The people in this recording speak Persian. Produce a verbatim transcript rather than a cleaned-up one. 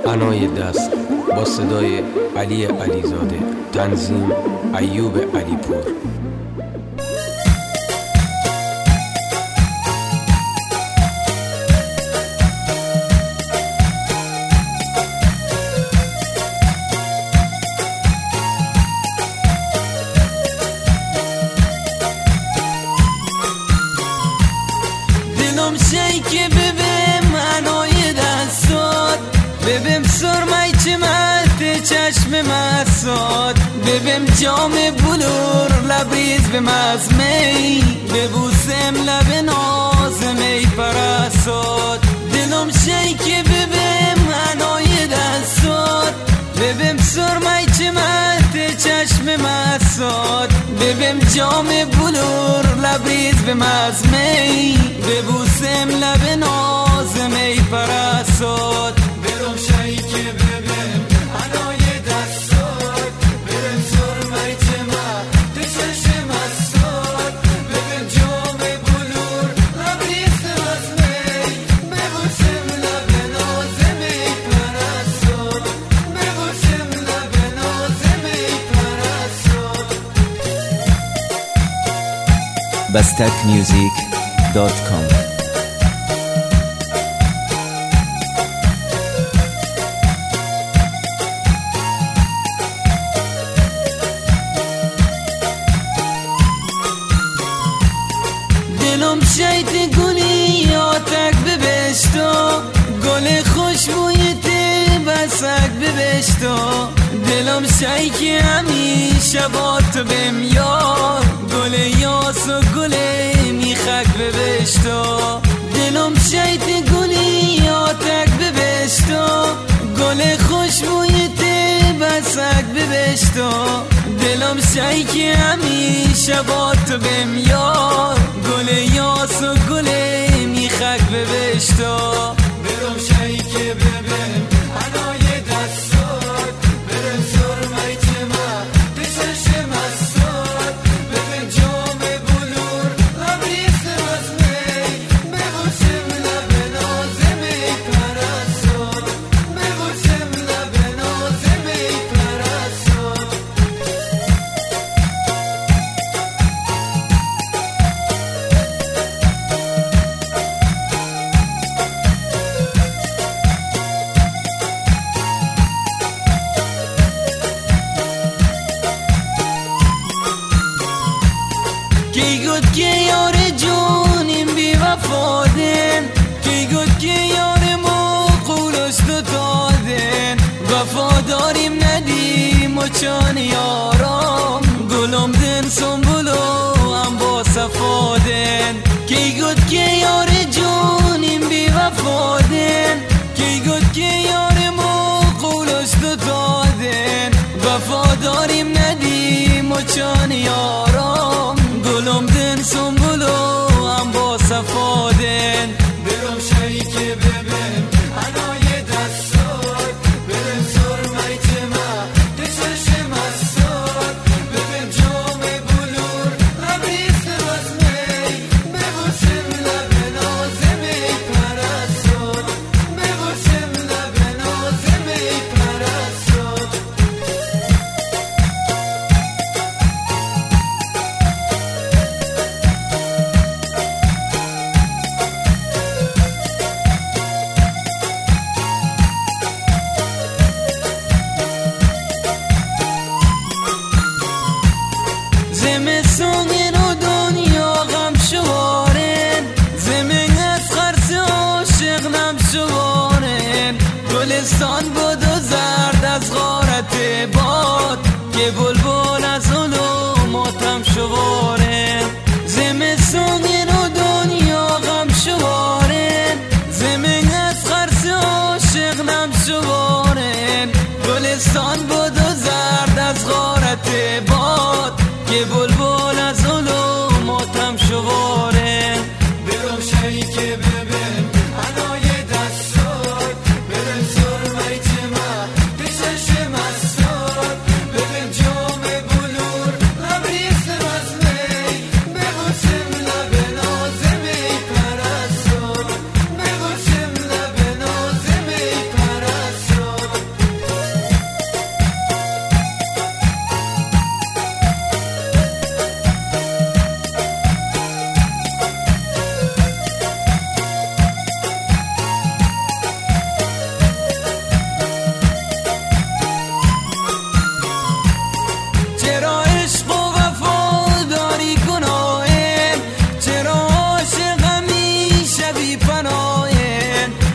عنای دست با صدای علی علیزاده، تنظیم ایوب علیپور. دلم شیکه ببین عنای دستات، ببین سرمای چمت چشم مساد، ببین جام بلور لبریز به مزمی، ببوسم لب ناز می پرستاد. دلم شیکه ببین عنای دستات، ببین سرمای چمت چشم مساد، ببین جام بلور لبریز به مزمی، ببوسم لب ناز می پرستاد. دلم شیکه ببین عنای دستات، ببین سرمای چمت چشم مساد، ببین جام بلور لبریز به مزمی، ببوسم لب ناز می پرستاد، ببوسم لب ناز می پرستاد. بستک میوزیک دات کام. دلم شیط گلی آتک ببشتا، گل خوشبوی ته بسک ببشتا. دلم شیک همیشه با تو بمیار، گل یاس و گل میخک ببشتا. دلم شیط گلی آتک ببشتا، گل خوشبوی ته بسک ببشتا. دلم شیک همیشه با تو بمیار، گل یاس و گل میخک ببشتا. دلم شیکه ببین عنای دستات، ببین سرمای چمت چشم مساد، ببین جام بلور لبریز به مزمی، ببوسم لب ناز می پرستاد، ببوسم لب ناز می پرستاد. کی گفت که یار جونیم بی وفادن، کی گفت که یار ما قولش دو دادن. وفاداریم ندیم و چان یارام، گلم دن سنبولو هم با صفادن. کی گفت که یار جونیم بی وفادن، کی گفت که یار ما قولش دو دادن. وفاداریم ندیم و چان یارام، گلم دن سنبولو هم با صفادن. دلم شیکه ببین عنای دستات، ببین سرمای چمت چشم مساد، ببین جام بلور لبریز به مزمی، ببوسم لب ناز می پرستاد، ببوسم لب ناز می پرستاد. زمستون رو دنیا غم شوارن، زمین از خرس عاشق نم شوارن. گلستان بود و زرد از غارت باد، که بلبل از اولو ماتم شوارن. زمستون رو دنیا غم شوارن، زمین از خرس عاشق نم شوارن. گلستان بود و زرد از غارت باد، که بلبل از اولو ماتم شوارن. دلم شیکه ببین عنای